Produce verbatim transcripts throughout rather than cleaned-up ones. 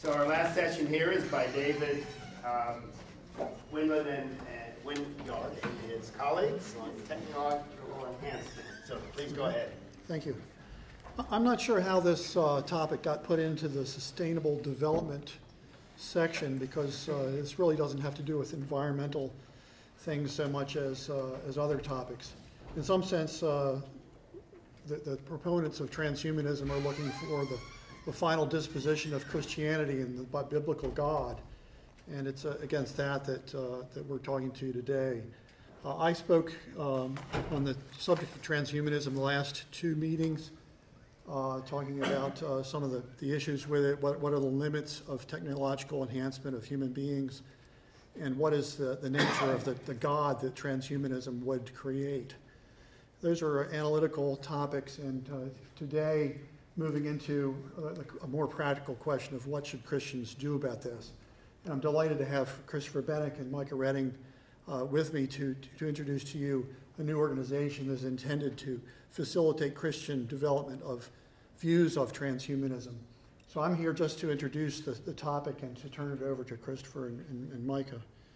So our last session here is by David um, Winland and, and Wingard and his colleagues on technological enhancement. So please go ahead. Thank you. I'm not sure how this uh, topic got put into the sustainable development section because uh, this really doesn't have to do with environmental things so much as uh, as other topics. In some sense, uh, the, the proponents of transhumanism are looking for the, the final disposition of Christianity and the biblical God, and it's uh, against that that uh, that we're talking to you today. Uh, I spoke um, on the subject of transhumanism the last two meetings, uh, talking about uh, some of the, the issues with it, what, what are the limits of technological enhancement of human beings, and what is the, the nature of the, the God that transhumanism would create. Those are analytical topics, and uh, today moving into a, a more practical question of what should Christians do about this. And I'm delighted to have Christopher Bennick and Micah Redding uh, with me to, to, to introduce to you a new organization that is intended to facilitate Christian development of views of transhumanism. So I'm here just to introduce the, the topic and to turn it over to Christopher and, and, and Micah.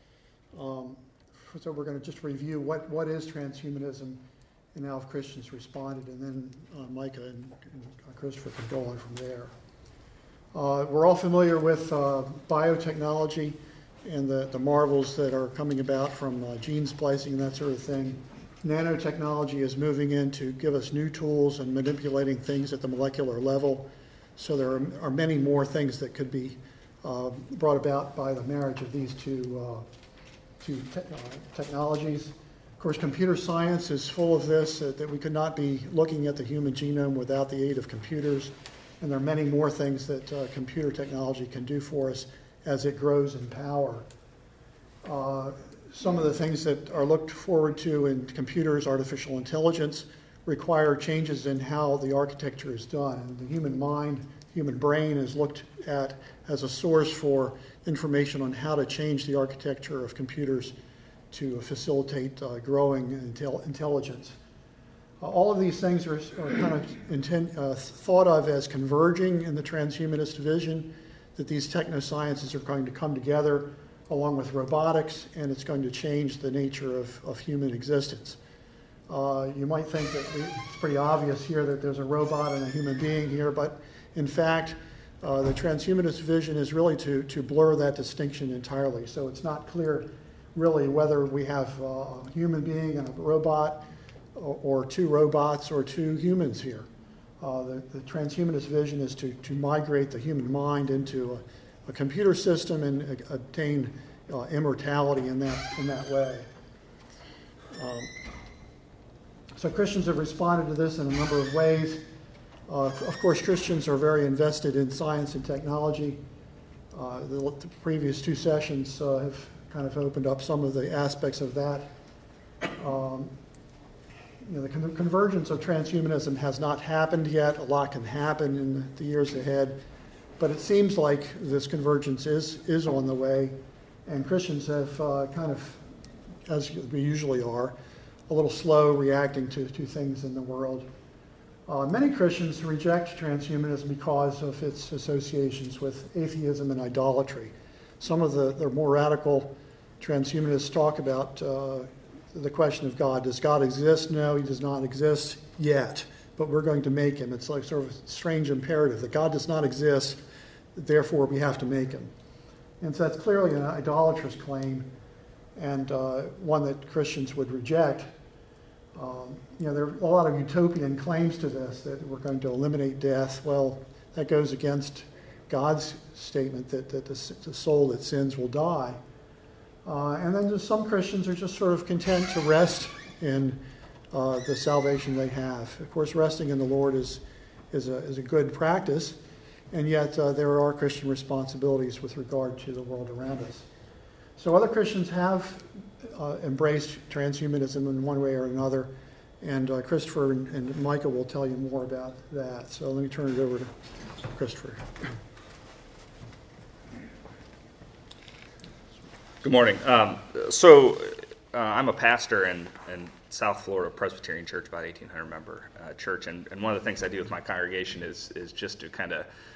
Um, so we're going to just review what, what is transhumanism and how have Christians responded, and then uh, Micah and, and Christopher can go on from there. Uh, we're all familiar with uh, biotechnology and the, the marvels that are coming about from uh, gene splicing and that sort of thing. Nanotechnology is moving in to give us new tools and manipulating things at the molecular level. So there are, are many more things that could be uh, brought about by the marriage of these two, uh, two te- uh, technologies. Of course, computer science is full of this, uh, that we could not be looking at the human genome without the aid of computers. And there are many more things that uh, computer technology can do for us as it grows in power. Uh, some of the things that are looked forward to in computers, artificial intelligence, require changes in how the architecture is done. And the human mind, human brain is looked at as a source for information on how to change the architecture of computers to facilitate uh, growing intel- intelligence. Uh, all of these things are, are kind of intent, uh, thought of as converging in the transhumanist vision, that these technosciences are going to come together along with robotics, and it's going to change the nature of, of human existence. Uh, you might think that we, it's pretty obvious here that there's a robot and a human being here, but in fact, uh, the transhumanist vision is really to, to blur that distinction entirely. So it's not clear really whether we have a human being and a robot, or, or two robots or two humans here. Uh, the, the transhumanist vision is to, to migrate the human mind into a, a computer system and uh, obtain uh, immortality in that in that way. Um, so Christians have responded to this in a number of ways. Uh, of course, Christians are very invested in science and technology. Uh, the, the previous two sessions uh, have kind of opened up some of the aspects of that. Um, you know, the con- convergence of transhumanism has not happened yet. A lot can happen in the years ahead, but it seems like this convergence is is on the way, and Christians have uh, kind of, as we usually are, a little slow reacting to, to things in the world. Uh, many Christians reject transhumanism because of its associations with atheism and idolatry. Some of the, the more radical transhumanists talk about uh, the question of God. Does God exist? No, he does not exist yet, but we're going to make him. It's like sort of a strange imperative that God does not exist, therefore we have to make him. And so that's clearly an idolatrous claim, and uh, one that Christians would reject. Um, you know, there are a lot of utopian claims to this, that we're going to eliminate death. Well, that goes against God's statement that, that the, the soul that sins will die. Uh, and then just some Christians are just sort of content to rest in uh, the salvation they have. Of course, resting in the Lord is is a, is a good practice, and yet uh, there are Christian responsibilities with regard to the world around us. So other Christians have uh, embraced transhumanism in one way or another, and uh, Christopher and, and Micah will tell you more about that. So let me turn it over to Christopher. Good morning. Um, so uh, I'm a pastor in, in South Florida Presbyterian Church, about eighteen hundred member uh, church, and, and one of the things I do with my congregation is is just to kind of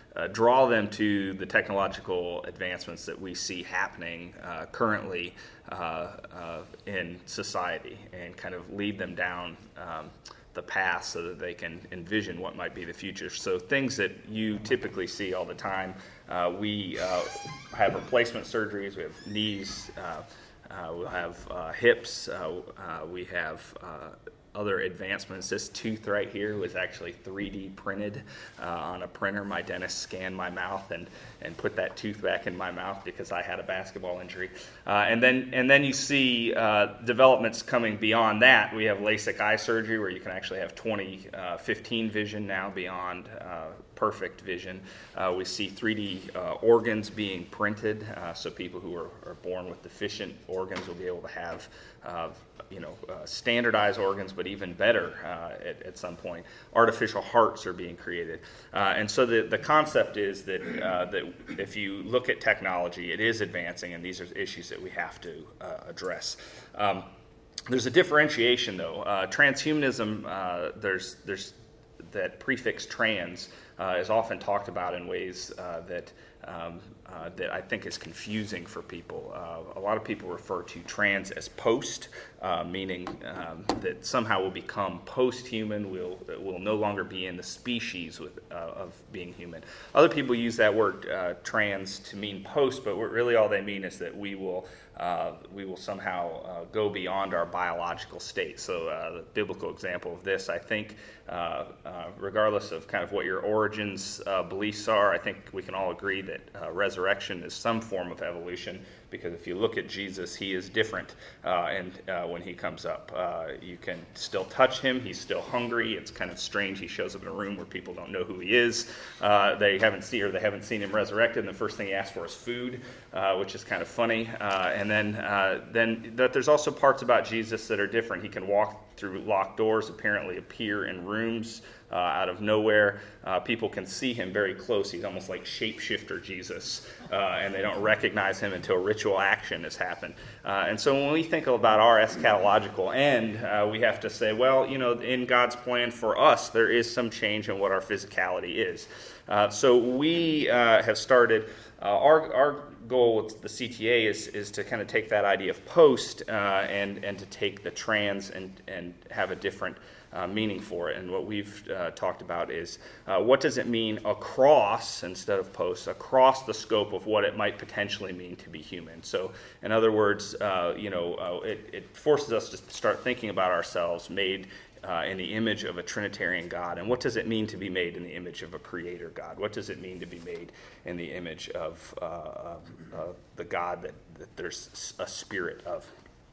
uh, draw them to the technological advancements that we see happening uh, currently uh, uh, in society, and kind of lead them down um, the path so that they can envision what might be the future. So things that you typically see all the time, uh, we uh, have replacement surgeries, we have knees, uh, uh, we'll have uh, hips, uh, uh, we have uh, other advancements. This tooth right here was actually three D printed uh, on a printer. My dentist scanned my mouth and, and put that tooth back in my mouth because I had a basketball injury. Uh, and then and then you see uh, developments coming beyond that. We have LASIK eye surgery where you can actually have twenty fifteen vision now beyond uh, perfect vision. Uh, we see three D uh, organs being printed, uh, so people who are, are born with deficient organs will be able to have uh, you know, uh, standardized organs, but even better uh, at, at some point. Artificial hearts are being created. Uh, and so the, the concept is that, uh, that if you look at technology, it is advancing, and these are issues that we have to uh, address. Um, there's a differentiation, though. Uh, transhumanism, uh, there's, there's that prefix trans uh, is often talked about in ways uh, that Um, uh, that I think is confusing for people. Uh, a lot of people refer to trans as post, uh, meaning um, that somehow we'll become post-human, we'll, we'll no longer be in the species with, uh, of being human. Other people use that word uh, trans to mean post, but what really all they mean is that we will uh, we will somehow uh, go beyond our biological state. So uh, the biblical example of this, I think, uh, uh, regardless of kind of what your origins uh, beliefs are, I think we can all agree that uh, resurrection is some form of evolution, because if you look at Jesus, he is different uh, and uh, when he comes up. Uh, you can still touch him. He's still hungry. It's kind of strange. He shows up in a room where people don't know who he is. Uh, they haven't seen or they haven't seen him resurrected, and the first thing he asks for is food, uh, which is kind of funny. Uh, and then, uh, then that there's also parts about Jesus that are different. He can walk through locked doors, apparently appear in rooms uh, out of nowhere. Uh, people can see him very close. He's almost like shapeshifter Jesus, uh, and they don't recognize him until ritual action has happened. Uh, and so when we think about our eschatological end, uh, we have to say, well, you know, in God's plan for us, there is some change in what our physicality is. Uh, so we uh, have started, uh, our, our goal with the C T A is, is to kind of take that idea of post uh, and, and to take the trans and, and have a different uh, meaning for it. And what we've uh, talked about is uh, what does it mean across, instead of post, across the scope of what it might potentially mean to be human. So in other words, uh, you know, uh, it, it forces us to start thinking about ourselves made Uh, in the image of a Trinitarian God. And what does it mean to be made in the image of a Creator God? What does it mean to be made in the image of uh, uh, the God that, that there's a spirit of?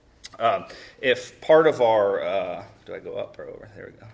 Um, if part of our, uh, do I go up or over? There we go.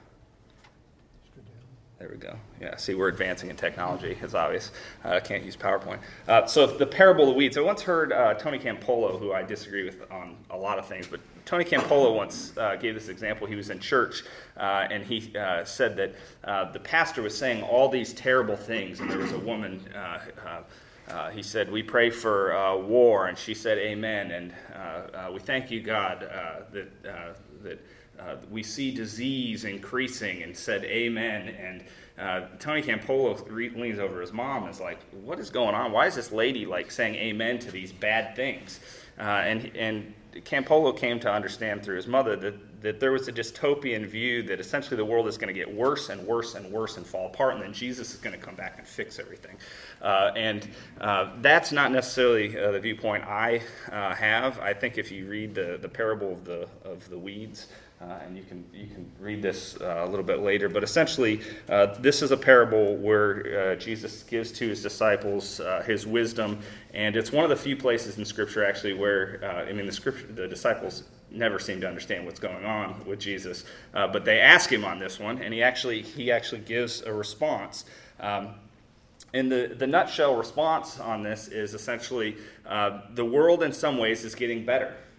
There we go. Yeah, see, we're advancing in technology. It's obvious. I uh, can't use PowerPoint. Uh, so the parable of the weeds. I once heard uh, Tony Campolo, who I disagree with on a lot of things, but Tony Campolo once uh, gave this example. He was in church, uh, and he uh, said that uh, the pastor was saying all these terrible things, and there was a woman, uh, uh, uh, he said, we pray for uh, war, and she said amen, and uh, uh, we thank you, God, uh, that uh, that Uh, we see disease increasing, and said amen. And uh, Tony Campolo re- leans over his mom and is like, what is going on? Why is this lady like saying amen to these bad things? Uh, and and Campolo came to understand through his mother that, that there was a dystopian view that essentially the world is going to get worse and worse and worse and fall apart, and then Jesus is going to come back and fix everything. Uh, and uh, that's not necessarily uh, the viewpoint I uh, have. I think if you read the, the parable of the of the weeds, Uh, and you can you can read this uh, a little bit later. But essentially, uh, this is a parable where uh, Jesus gives to his disciples uh, his wisdom, and it's one of the few places in Scripture actually where uh, I mean the scripture the disciples never seem to understand what's going on with Jesus, uh, but they ask him on this one, and he actually he actually gives a response. Um, And the, the nutshell response on this is essentially uh, the world in some ways is getting better.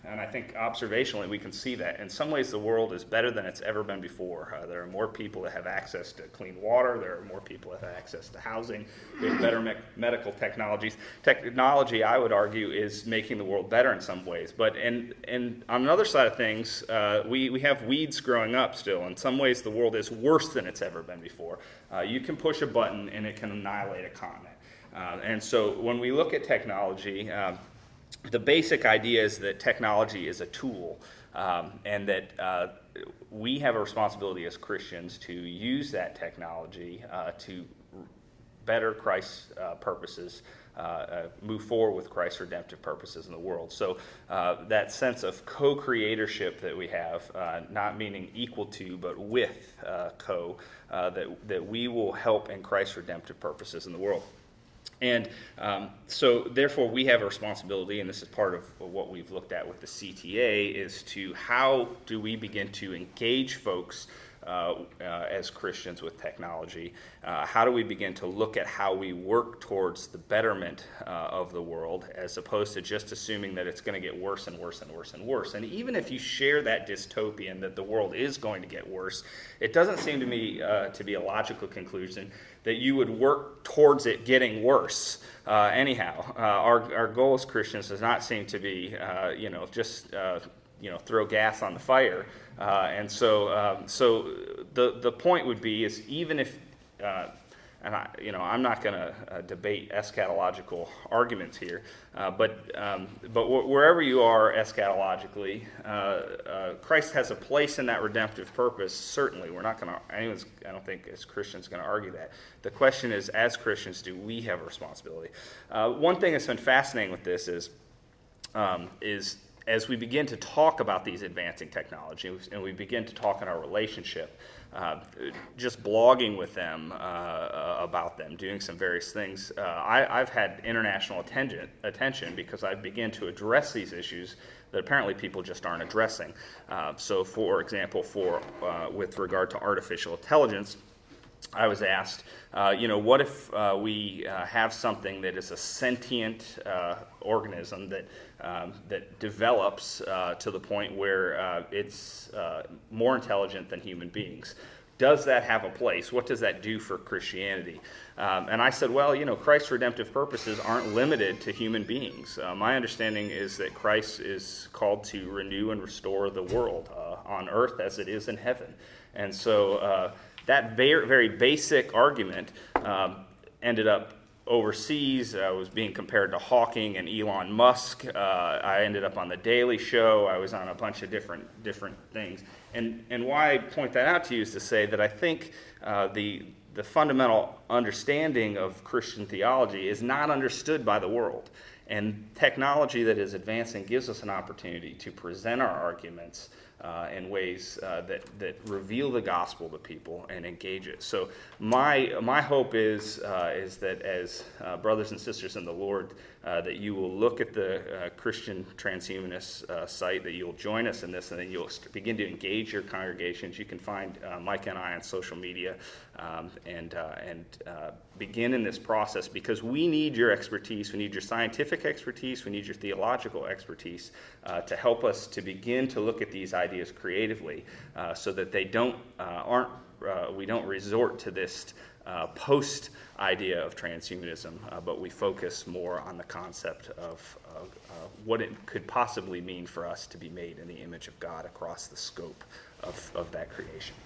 And I think observationally we can see that. In some ways the world is better than it's ever been before. Uh, there are more people that have access to clean water. There are more people that have access to housing. We have better me- medical technologies. Technology, I would argue, is making the world better in some ways. But in, in, on another side of things, uh, we, we have weeds growing up still. In some ways the world is worse than it's ever been before. Uh, you can push a button and it can annihilate a continent. Uh, and so when we look at technology, uh, the basic idea is that technology is a tool, um, and that uh, we have a responsibility as Christians to use that technology uh, to better Christ's uh, purposes, uh, uh, move forward with Christ's redemptive purposes in the world. So uh, that sense of co-creatorship that we have, uh, not meaning equal to, but with uh, co, uh, that, that we will help in Christ's redemptive purposes in the world. And um, so, therefore, we have a responsibility, and this is part of what we've looked at with the C T A, is to how do we begin to engage folks uh, uh, as Christians with technology? Uh, how do we begin to look at how we work towards the betterment uh, of the world, as opposed to just assuming that it's going to get worse and worse and worse and worse? And even if you share that dystopian that the world is going to get worse, it doesn't seem to me uh, to be a logical conclusion that you would work towards it getting worse. Uh, anyhow, uh, our our goal as Christians does not seem to be, uh, you know, just uh, you know, throw gas on the fire. Uh, and so, um, so the the point would be is even if, uh, and I, you know, I'm not going to uh, debate eschatological arguments here, uh, but um, but wh- wherever you are eschatologically, uh, uh, Christ has a place in that redemptive purpose. Certainly, we're not going to. Anyone's, I don't think, as Christians, going to argue that. The question is, as Christians, do we have a responsibility? Uh, one thing that's been fascinating with this is um, is. As we begin to talk about these advancing technologies and we begin to talk in our relationship, uh, just blogging with them uh, about them, doing some various things, uh, I, I've had international attention, attention because I begin to address these issues that apparently people just aren't addressing. Uh, so, for example, for uh, with regard to artificial intelligence, I was asked, uh, you know, what if uh, we uh, have something that is a sentient uh, organism that um, that develops uh, to the point where uh, it's uh, more intelligent than human beings? Does that have a place? What does that do for Christianity? Um, and I said, well, you know, Christ's redemptive purposes aren't limited to human beings. Uh, my understanding is that Christ is called to renew and restore the world uh, on earth as it is in heaven. And so uh, that very, very basic argument um, ended up overseas. I was being compared to Hawking and Elon Musk. Uh, I ended up on The Daily Show. I was on a bunch of different different things. And and why I point that out to you is to say that I think uh, the the fundamental understanding of Christian theology is not understood by the world. And technology that is advancing gives us an opportunity to present our arguments uh, in ways uh, that, that reveal the gospel to people and engage it. So my my hope is uh, is that as uh, brothers and sisters in the Lord, uh, that you will look at the uh, Christian Transhumanist uh, site, that you'll join us in this, and then you'll begin to engage your congregations. You can find uh, Mike and I on social media um, and uh, and uh, begin in this process, because we need your expertise. We need your scientific expertise. We need your theological expertise uh, to help us to begin to look at these ideas creatively, uh, so that they don't uh, aren't uh, we don't resort to this uh, post idea of transhumanism, uh, but we focus more on the concept of, of uh, what it could possibly mean for us to be made in the image of God across the scope of, of that creation.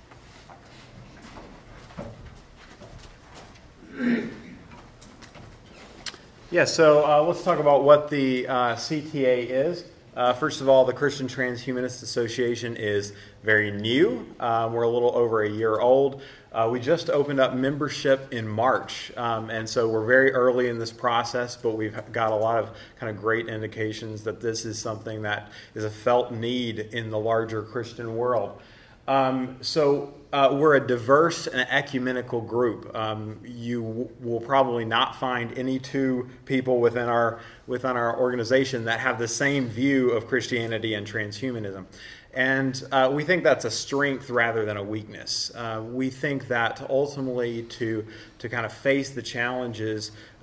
Yeah, so uh, let's talk about what the uh, C T A is. Uh, first of all, the Christian Transhumanist Association is very new. Um, we're a little over a year old. Uh, we just opened up membership in March, um, and so we're very early in this process, but we've got a lot of kind of great indications that this is something that is a felt need in the larger Christian world. Um, so uh, we're a diverse and ecumenical group. Um, you w- will probably not find any two people within our within our organization that have the same view of Christianity and transhumanism. And uh, we think that's a strength rather than a weakness. Uh, we think that ultimately to to kind of face the challenges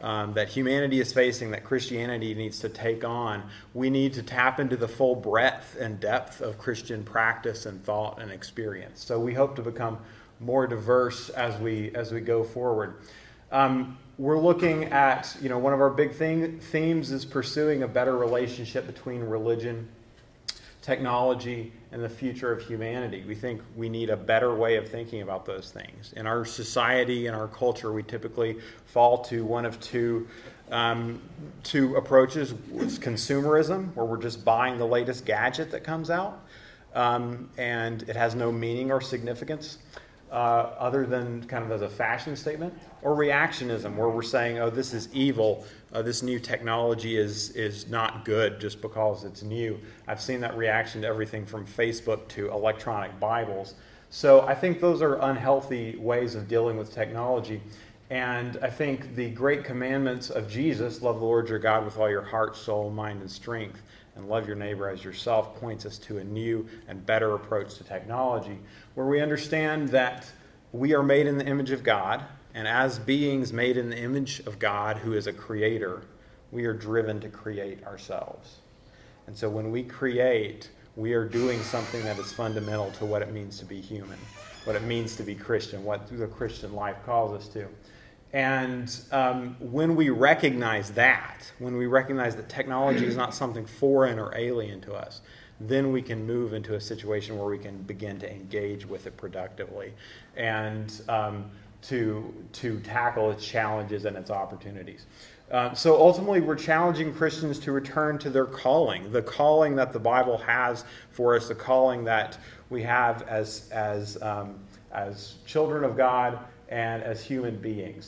um, that humanity is facing, that Christianity needs to take on, we need to tap into the full breadth and depth of Christian practice and thought and experience. So we hope to become more diverse as we as we go forward. Um, we're looking at, you know, one of our big thing, themes is pursuing a better relationship between religion, technology, and the future of humanity. We think we need a better way of thinking about those things. In our society, in our culture, we typically fall to one of two um, two approaches. It's consumerism, where we're just buying the latest gadget that comes out, um, and it has no meaning or significance uh, other than kind of as a fashion statement. Or reactionism, where we're saying, oh, this is evil, uh, this new technology is is not good just because it's new. I've seen that reaction to everything from Facebook to electronic Bibles. So I think those are unhealthy ways of dealing with technology. And I think the great commandments of Jesus, love the Lord your God with all your heart, soul, mind, and strength, and love your neighbor as yourself, points us to a new and better approach to technology, where we understand that we are made in the image of God. And as beings made in the image of God, who is a creator, we are driven to create ourselves. And so when we create, we are doing something that is fundamental to what it means to be human, what it means to be Christian, what the Christian life calls us to. And um, when we recognize that, when we recognize that technology is not something foreign or alien to us, then we can move into a situation where we can begin to engage with it productively and um, to to tackle its challenges and its opportunities. Uh, so ultimately, we're challenging Christians to return to their calling, the calling that the Bible has for us, the calling that we have as as um, as children of God and as human beings.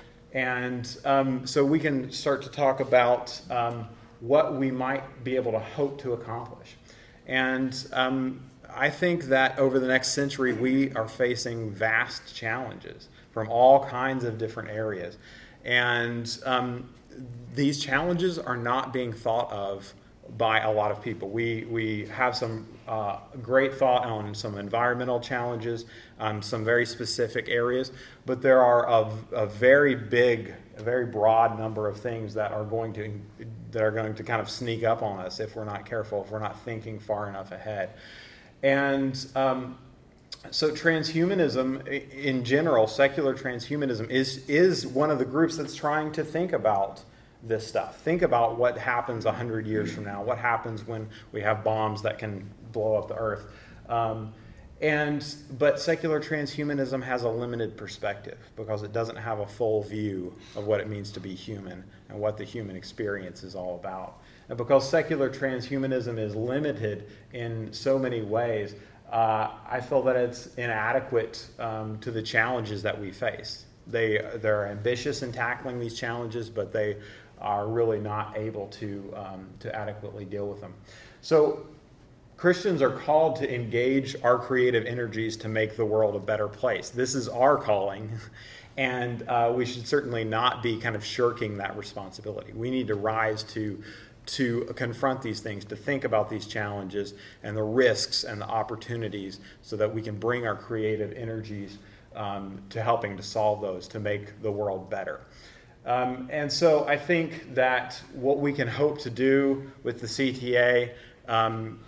And um, so we can start to talk about um, what we might be able to hope to accomplish. And um, I think that over the next century, we are facing vast challenges from all kinds of different areas. And um, these challenges are not being thought of by a lot of people. We we have some uh, great thought on some environmental challenges, um, some very specific areas, but there are a, a very big, a very broad number of things that are going to that are going to kind of sneak up on us if we're not careful, if we're not thinking far enough ahead. And um, so transhumanism in general, secular transhumanism, is is one of the groups that's trying to think about this stuff. Think about what happens a hundred years from now. What happens when we have bombs that can blow up the earth? Um, and but secular transhumanism has a limited perspective because it doesn't have a full view of what it means to be human and what the human experience is all about. And because secular transhumanism is limited in so many ways, uh, I feel that it's inadequate um, to the challenges that we face. They they're ambitious in tackling these challenges, but they are really not able to um, to adequately deal with them. So Christians are called to engage our creative energies to make the world a better place. This is our calling, and uh, we should certainly not be kind of shirking that responsibility. We need to rise to to confront these things, to think about these challenges and the risks and the opportunities so that we can bring our creative energies um, to helping to solve those, to make the world better. Um, and so I think that what we can hope to do with the C T A um,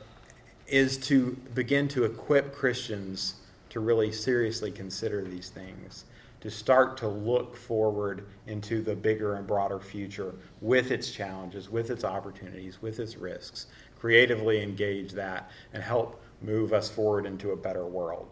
is to begin to equip Christians to really seriously consider these things, to start to look forward into the bigger and broader future with its challenges, with its opportunities, with its risks, creatively engage that and help move us forward into a better world.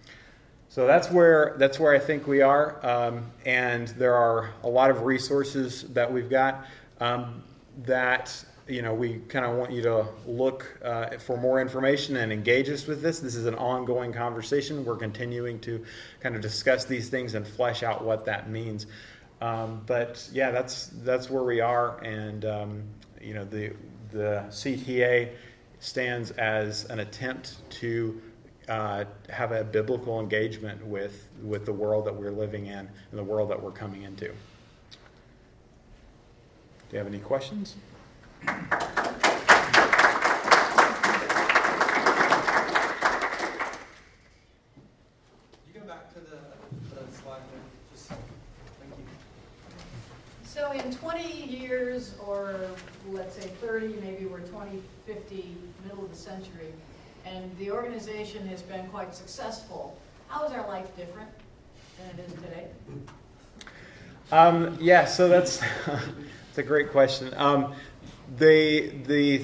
So that's where that's where I think we are, um, and there are a lot of resources that we've got um, that you know we kind of want you to look uh, for more information and engage us with this. This is an ongoing conversation. We're continuing to kind of discuss these things and flesh out what that means. Um, but yeah, that's that's where we are, and um, you know the the C T A stands as an attempt to Uh, have a biblical engagement with, with the world that we're living in and the world that we're coming into. Do you have any questions? You go back to the, the slide there. Just, thank you. So in years, or let's say thirty, maybe we're twenty, fifty, middle of the century, and the organization has been quite successful. How is our life different than it is today? Um, yeah, so that's that's a great question. Um, the the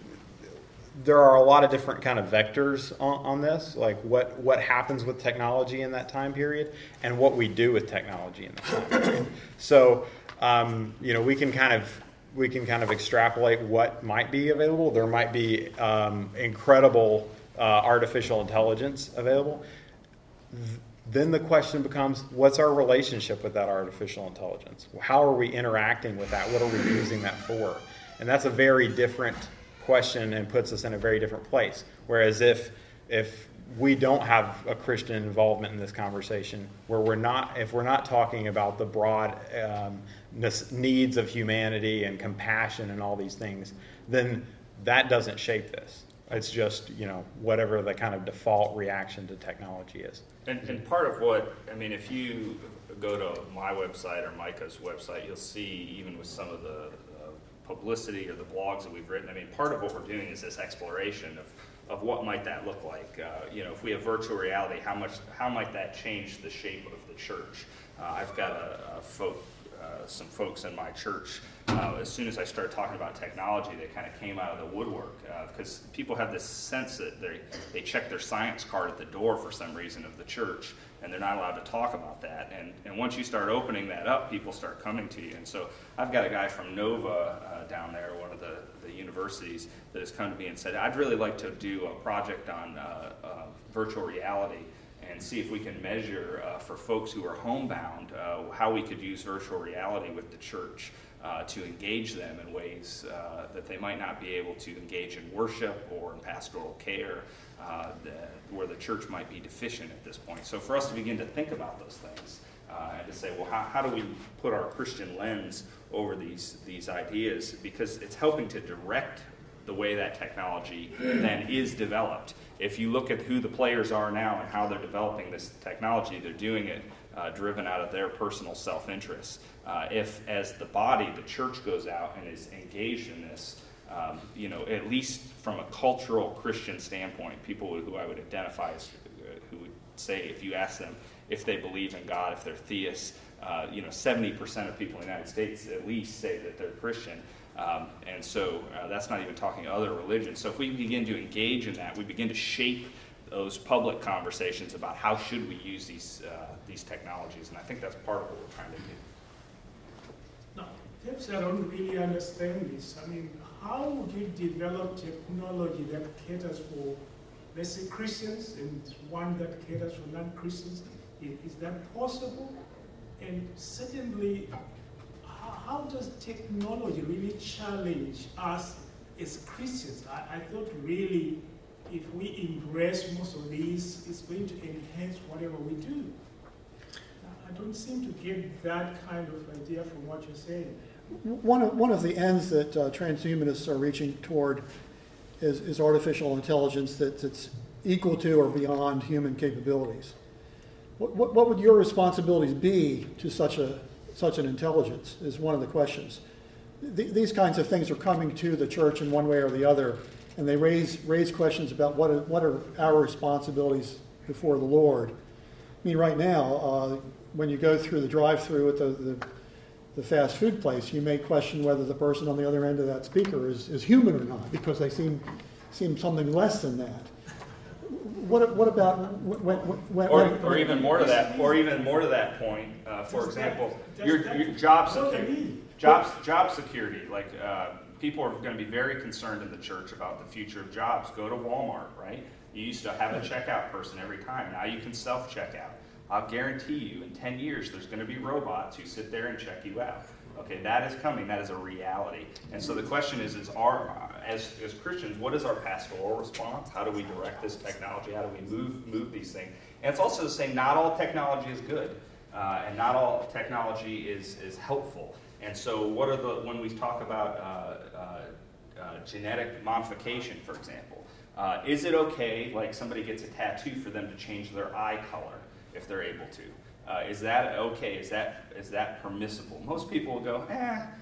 there are a lot of different kind of vectors on, on this, like what what happens with technology in that time period, and what we do with technology in that time period. So, um, you know, we can kind of we can kind of extrapolate what might be available. There might be um, incredible uh, artificial intelligence available. Th- Then the question becomes, what's our relationship with that artificial intelligence? How are we interacting with that? What are we using that for? And that's a very different question and puts us in a very different place. Whereas if if we don't have a Christian involvement in this conversation, where we're not, if we're not talking about the broad um, needs of humanity and compassion and all these things, then that doesn't shape this. It's just, you know, whatever the kind of default reaction to technology is. And, and part of what, I mean, if you go to my website or Micah's website, you'll see even with some of the uh, publicity or the blogs that we've written, I mean, part of what we're doing is this exploration of, of what might that look like. Uh, you know, if we have virtual reality, how much, how might that change the shape of the church? Uh, I've got a, a folk, uh, some folks in my church. Uh, as soon as I started talking about technology, they kind of came out of the woodwork because uh, people have this sense that they they check their science card at the door for some reason of the church, and they're not allowed to talk about that. And and once you start opening that up, people start coming to you. And so I've got a guy from Nova uh, down there, one of the, the universities, that has come to me and said, I'd really like to do a project on uh, uh, virtual reality and see if we can measure uh, for folks who are homebound uh, how we could use virtual reality with the church. Uh, to engage them in ways uh, that they might not be able to engage in worship or in pastoral care, uh, the, where the church might be deficient at this point. So for us to begin to think about those things uh, and to say, well, how, how do we put our Christian lens over these, these ideas? Because it's helping to direct the way that technology then is developed. If you look at who the players are now and how they're developing this technology, they're doing it uh, driven out of their personal self-interest. Uh, if, as the body, the church goes out and is engaged in this, um, you know, at least from a cultural Christian standpoint, people who I would identify as, uh, who would say, if you ask them if they believe in God, if they're theists, uh, you know, seventy percent of people in the United States at least say that they're Christian. Um, and so uh, that's not even talking other religions. So if we begin to engage in that, we begin to shape those public conversations about how should we use these uh, these technologies. And I think that's part of what we're trying to do. Now, perhaps I don't really understand this. I mean, how do you develop technology that caters for, let's say, Christians and one that caters for non-Christians? Is, is that possible? And secondly, how, how does technology really challenge us as Christians? I, I thought really if we embrace most of these, it's going to enhance whatever we do. I don't seem to get that kind of idea from what you're saying. One of, one of the ends that uh, transhumanists are reaching toward is, is artificial intelligence that, that's equal to or beyond human capabilities. What, what, what would your responsibilities be to such a such an intelligence is one of the questions. Th- these kinds of things are coming to the church in one way or the other, and they raise raise questions about what are, what are our responsibilities before the Lord. I mean, right now, uh, when you go through the drive-through at the, the the fast food place, you may question whether the person on the other end of that speaker is, is human or not, because they seem seem something less than that. What what about when, when, or, when, or even more to that, or even more to that point? Uh, for example, your, your job security, jobs job security. Like uh, people are going to be very concerned in the church about the future of jobs. Go to Walmart, right? You used to have a checkout person every time. Now you can self checkout. I'll guarantee you, in ten years, there's going to be robots who sit there and check you out. Okay, that is coming. That is a reality. And so the question is, is our, as, as Christians, what is our pastoral response? How do we direct this technology? How do we move move these things? And it's also the same, not all technology is good, uh, and not all technology is, is helpful. And so what are the, when we talk about uh, uh, uh, genetic modification, for example, uh, is it okay, like somebody gets a tattoo, for them to change their eye color if they're able to? Uh, is that okay? Is that is that permissible? Most people will go, eh,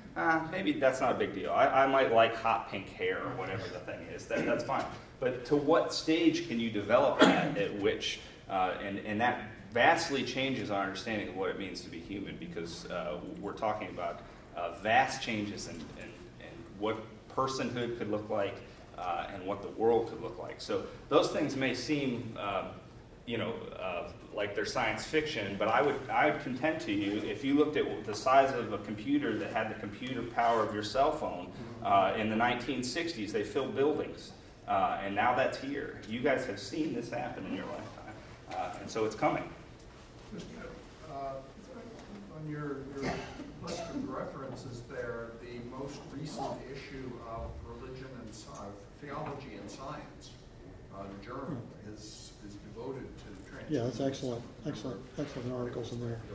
uh, maybe that's not a big deal. I, I might like hot pink hair or whatever the thing is. That, that's fine. But to what stage can you develop that at which, uh, and, and that vastly changes our understanding of what it means to be human, because uh, we're talking about uh, vast changes in, in, in what personhood could look like uh, and what the world could look like. So those things may seem, um, you know, uh, like they're science fiction, but I would I would contend to you, if you looked at the size of a computer that had the computer power of your cell phone uh, in the nineteen sixties, they filled buildings. Uh, and now that's here. You guys have seen this happen in your lifetime, uh, and so it's coming. Uh, on your, your list of references there, the most recent issue of Religion and uh, Theology and Science, uh, the journal, is is devoted to trans. Yeah, that's excellent, excellent, excellent articles in there.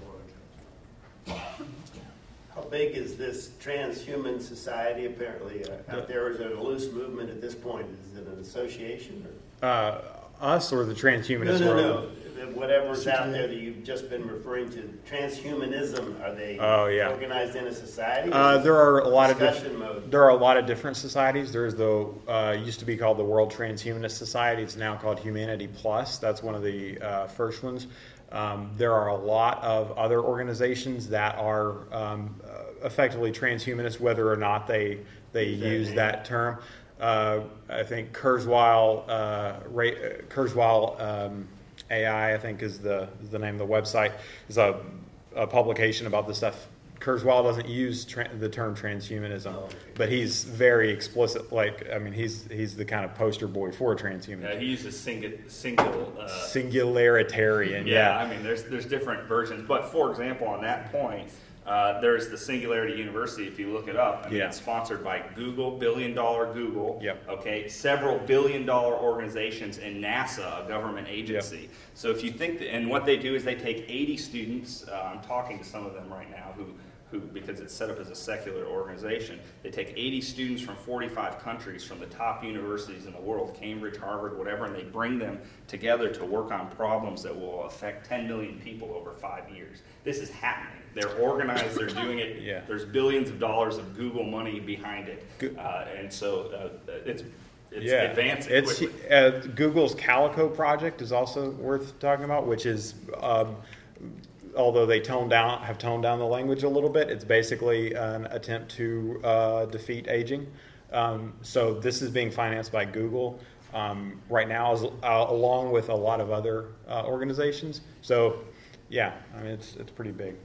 How big is this transhuman society? Apparently, uh, out there is it a loose movement at this point? Is it an association? Or? Uh, us or the transhumanist No, no, world? no. Whatever's out there that you've just been referring to, transhumanism. Are they Oh, yeah. organized in a society? Uh, there are a lot of Discussion diff- mode. there are a lot of different societies. There's the uh, used to be called the World Transhumanist Society. It's now called Humanity Plus. That's one of the uh, first ones. Um, there are a lot of other organizations that are um, uh, effectively transhumanist, whether or not they they Use that use name. that term. Uh, I think Kurzweil, uh, Ray, uh, Kurzweil um, A I, I think is the is the name of the website, is a, a publication about this stuff. Kurzweil doesn't use tra- the term transhumanism, Oh, okay. but he's very explicit. Like, I mean, he's he's the kind of poster boy for transhumanism. Yeah, he uses single, single uh, Singularitarian, yeah, yeah. I mean, there's there's different versions. But for example, on that point, uh, there's the Singularity University. If you look it up, I mean, Yeah. it's sponsored by Google, billion dollar Google. Yep. Okay, several billion dollar organizations, and NASA, a government agency. So if you think, that, and what they do is they take eighty students. Uh, I'm talking to some of them right now who. Who, because it's set up as a secular organization, they take eighty students from forty-five countries from the top universities in the world, Cambridge, Harvard, whatever, and they bring them together to work on problems that will affect ten million people over five years. This is happening. They're organized, they're doing it. Yeah. There's billions of dollars of Google money behind it. Go- Uh, and so uh, it's, it's yeah. advancing It's quickly. uh, Google's Calico project is also worth talking about, which is, um, although they tone down, have toned down the language a little bit, it's basically an attempt to uh, defeat aging. Um, so this is being financed by Google um, right now, as, uh, along with a lot of other uh, organizations. So, yeah, I mean it's it's pretty big.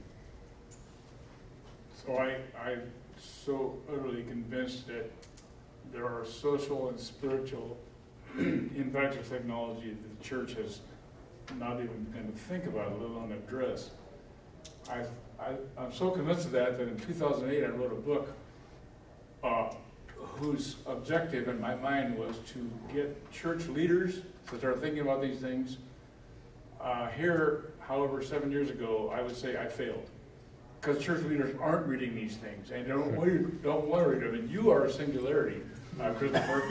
So I, I'm so utterly convinced that there are social and spiritual impacts of technology that the church has not even going to think about, let alone address. I, I, I'm so convinced of that that in two thousand eight I wrote a book uh, whose objective in my mind was to get church leaders to start thinking about these things. Uh, here, however, seven years ago, I would say I failed. Because church leaders aren't reading these things, and don't worry, don't worry. I mean, you are a singularity, uh, Christopher.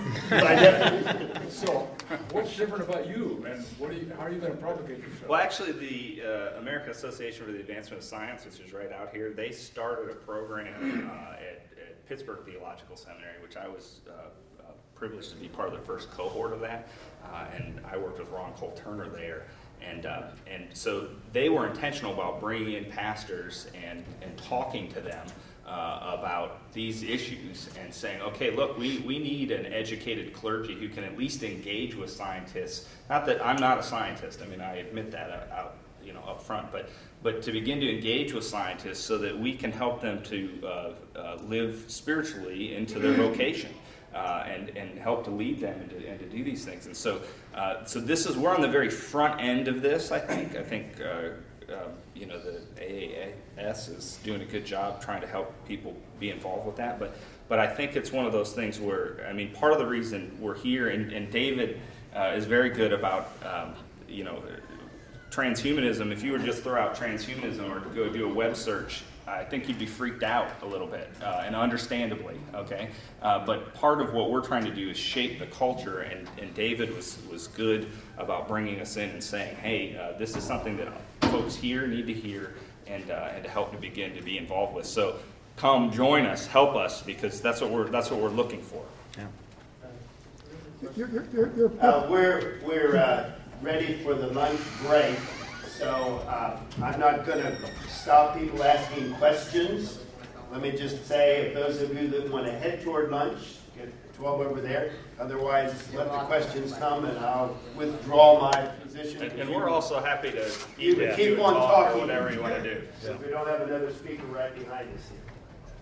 So, what's different about you, and what are you, how are you going to propagate yourself? Well, actually, the uh, American Association for the Advancement of Science, which is right out here, they started a program uh, at, at Pittsburgh Theological Seminary, which I was uh, uh, privileged to be part of the first cohort of that, uh, and I worked with Ron Cole Turner there. And uh, and so they were intentional about bringing in pastors and, and talking to them uh, about these issues and saying, okay, look, we, we need an educated clergy who can at least engage with scientists. Not that I'm not a scientist. I mean, I admit that out, out you know up front, but but to begin to engage with scientists so that we can help them to uh, uh, live spiritually into their vocation. Uh, and, and help to lead them and to, and to do these things. And so uh, so this is, we're on the very front end of this, I think. I think, uh, uh, you know, the A A S is doing a good job trying to help people be involved with that. But but I think it's one of those things where, I mean, part of the reason we're here, and, and David uh, is very good about, um, you know, transhumanism. If you were to just throw out transhumanism or to go do a web search, I think you'd be freaked out a little bit, uh, and understandably, okay? Uh, but part of what we're trying to do is shape the culture, and, and David was, was good about bringing us in and saying, hey, uh, this is something that folks here need to hear and, uh, and to help to begin to be involved with. So come join us, help us, because that's what we're that's what we're looking for. Yeah. You're, you're, you're, you're, Uh, we're we're uh, ready for the lunch break, so uh, I'm not going to stop people asking questions. Let me just say, if those of you that want to head toward lunch, get twelve over there. Otherwise, let the questions come, and I'll withdraw my position. And, and we're also happy to You can yeah, keep do a on talk talking. or whatever you want to do. So we don't have another speaker right behind us here.